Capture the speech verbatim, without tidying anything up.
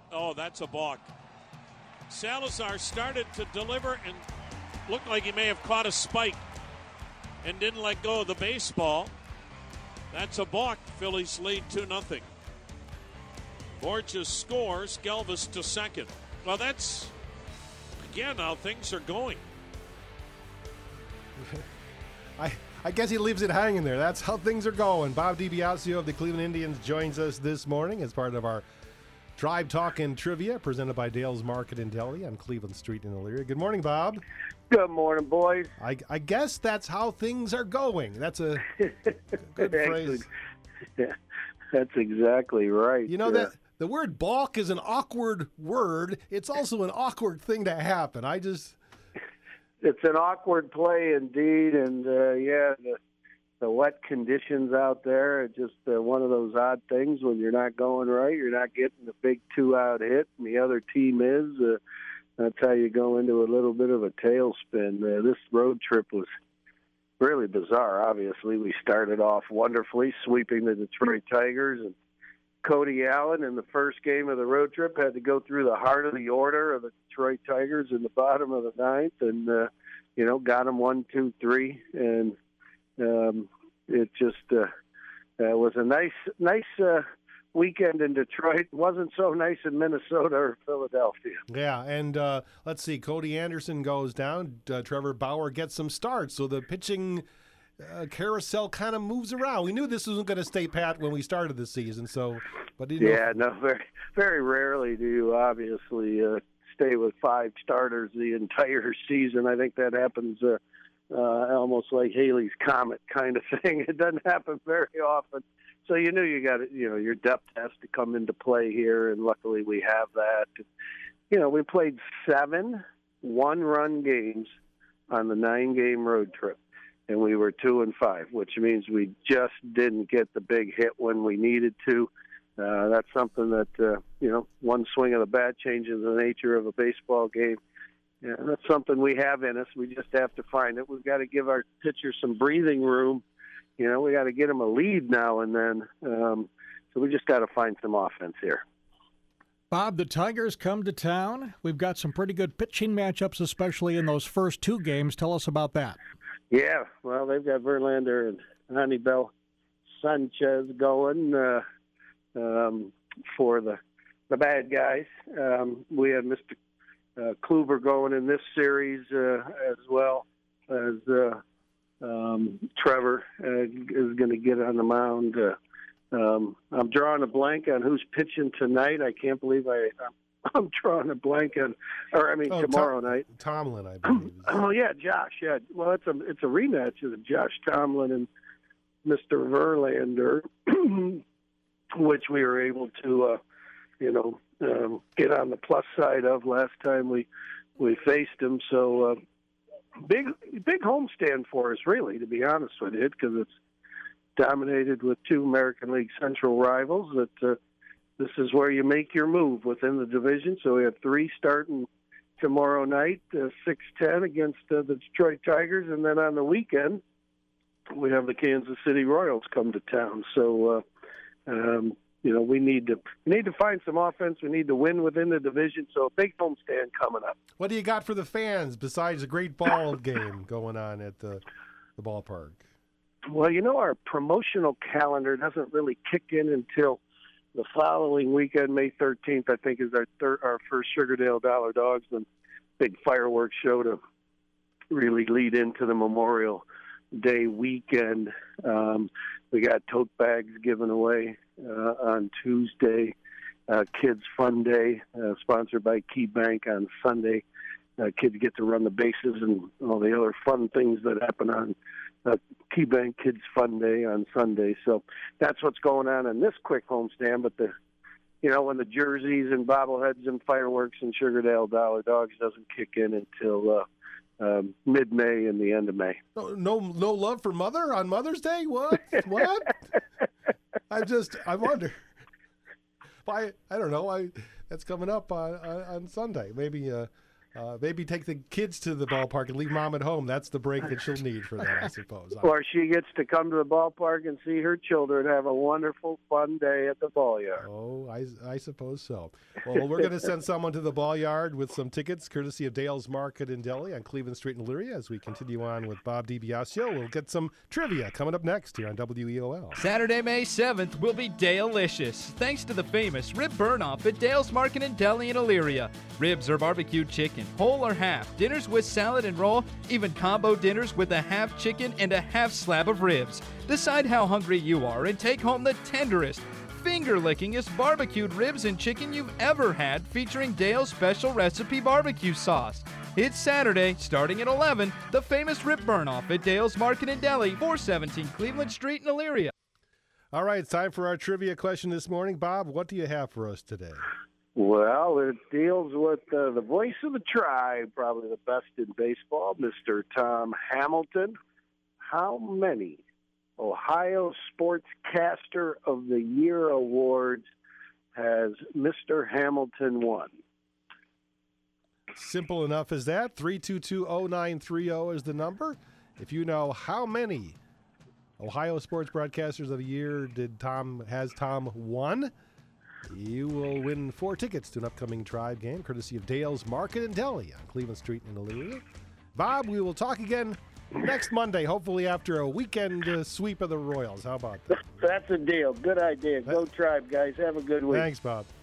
Oh, that's a balk. Salazar started to deliver and looked like he may have caught a spike and didn't let go of the baseball. That's a balk. Phillies lead two nothing. Borges scores. Gelvis to second. Well, that's, again, how things are going. I I guess he leaves it hanging there. That's how things are going. Bob DiBiasio of the Cleveland Indians joins us this morning as part of our Tribe Talk and Trivia presented by Dale's Market and Deli on Cleveland Street in Elyria. Good morning, Bob. Good morning, boys. I, I guess that's how things are going. That's a good phrase. Yeah, that's exactly right. You know, that the word balk is an awkward word. It's also an awkward thing to happen. I just... It's an awkward play indeed, and uh, yeah, the, the wet conditions out there are just uh, one of those odd things when you're not going right. You're not getting the big two-out hit, and the other team is. Uh, that's how you go into a little bit of a tailspin. Uh, this road trip was really bizarre, obviously. We started off wonderfully, sweeping the Detroit Tigers, and Cody Allen in the first game of the road trip had to go through the heart of the order of the Detroit Tigers in the bottom of the ninth, and uh, you know, got them one, two, three, and um, it just uh, uh, was a nice, nice uh, weekend in Detroit. It wasn't so nice in Minnesota or Philadelphia. Yeah, and uh, let's see, Cody Anderson goes down. Uh, Trevor Bauer gets some starts, so the pitching Uh, carousel kind of moves around. We knew this wasn't going to stay pat when we started the season, so but you know. Yeah, no, very very rarely do you obviously uh, stay with five starters the entire season. I think that happens uh, uh, almost like Haley's Comet kind of thing. It doesn't happen very often. So you knew you got you know your depth has to come into play here, and luckily we have that. You know, we played seven one-run games on the nine-game road trip. And we were two and five, which means we just didn't get the big hit when we needed to. Uh, that's something that, uh, you know, one swing of the bat changes the nature of a baseball game. Yeah, that's something we have in us. We just have to find it. We've got to give our pitchers some breathing room. You know, we got to get them a lead now and then. Um, so we just got to find some offense here. Bob, the Tigers come to town. We've got some pretty good pitching matchups, especially in those first two games. Tell us about that. Yeah, well, they've got Verlander and Anibal Sanchez going uh, um, for the the bad guys. Um, we had Mister Uh, Kluber going in this series uh, as well as uh, um, Trevor uh, is going to get on the mound. Uh, um, I'm drawing a blank on who's pitching tonight. I can't believe I. I'm I'm drawing a blank on, or I mean oh, tomorrow Tom, night. Tomlin, I believe. Oh yeah, Josh. Yeah, well, it's a it's a rematch of Josh Tomlin and Mister Verlander, which we were able to, uh, you know, um, get on the plus side of last time we we faced him. So uh, big big homestand for us, really, to be honest with you, because it's dominated with two American League Central rivals that. Uh, This is where you make your move within the division. So we have three starting tomorrow night, uh, six ten against uh, the Detroit Tigers. And then on the weekend, we have the Kansas City Royals come to town. So, uh, um, you know, we need to we need to find some offense. We need to win within the division. So a big homestand coming up. What do you got for the fans besides a great ball game going on at the, the ballpark? Well, you know, our promotional calendar doesn't really kick in until the following weekend, May thirteenth, I think, is our third, our first Sugardale Dollar Dogs, the big fireworks show to really lead into the Memorial Day weekend. Um, we got tote bags given away uh, on Tuesday, uh, Kids Fun Day, uh, sponsored by Key Bank on Sunday. Uh, kids get to run the bases and all the other fun things that happen on uh, Key Bank Kids Fun Day on Sunday. So that's what's going on in this quick homestand. But the, you know, when the jerseys and bobbleheads and fireworks and Sugardale Dollar Dogs doesn't kick in until uh, um, mid-May and the end of May. No, no, no love for Mother on Mother's Day. What? What? I just, I wonder. I, I don't know. I that's coming up on on, on Sunday. Maybe. Uh, Uh, maybe take the kids to the ballpark and leave mom at home. That's the break that she'll need for that, I suppose. Or she gets to come to the ballpark and see her children have a wonderful, fun day at the ball yard. Oh, I, I suppose so. Well, we're going to send someone to the ball yard with some tickets, courtesy of Dale's Market in Delhi on Cleveland Street in Elyria. As we continue on with Bob DiBiasio, we'll get some trivia coming up next here on W E O L. Saturday, May seventh will be Dale-licious, thanks to the famous Rib Burn-Off at Dale's Market in Delhi in Elyria. Ribs are barbecued chicken, whole or half, dinners with salad and roll, even combo dinners with a half chicken and a half slab of ribs. Decide how hungry you are and take home the tenderest, finger-lickingest barbecued ribs and chicken you've ever had, featuring Dale's special recipe barbecue sauce. It's Saturday, starting at eleven, the famous Rib Burn-Off at Dale's Market in Delhi, four seventeen Cleveland Street in Elyria. All right, it's time for our trivia question this morning. Bob, what do you have for us today? Well, it deals with uh, the voice of the tribe, probably the best in baseball, Mister Tom Hamilton. How many Ohio Sportscaster of the Year awards has Mister Hamilton won? Simple enough as that. three two two oh nine three oh is the number. If you know how many Ohio Sports Broadcasters of the Year did Tom has Tom won, you will win four tickets to an upcoming Tribe game, courtesy of Dale's Market in Delhi on Cleveland Street in Elyria. Bob, we will talk again next Monday, hopefully after a weekend uh, sweep of the Royals. How about that? That's a deal. Good idea. Go Tribe, guys. Have a good week. Thanks, Bob.